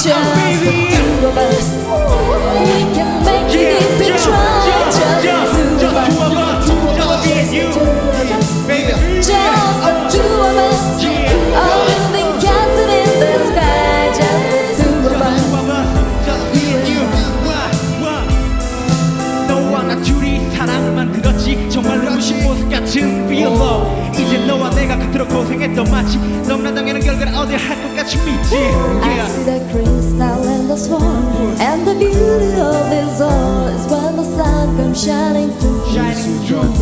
just the two of us. We can make it if we try. Just the two of us. Just the two of us. All the castles in the sky. Just the two of us. 너와 나 둘이 사랑을 만들었지. 정말 눈부신 보석 같은 real love. 이제 너와 내가 그토록 고생했던 마치 너무나 당연한 결과를 얻어야 할 것 같이 믿지. I see the crystal and the swan, and the beauty of this all is when the sun comes shining through.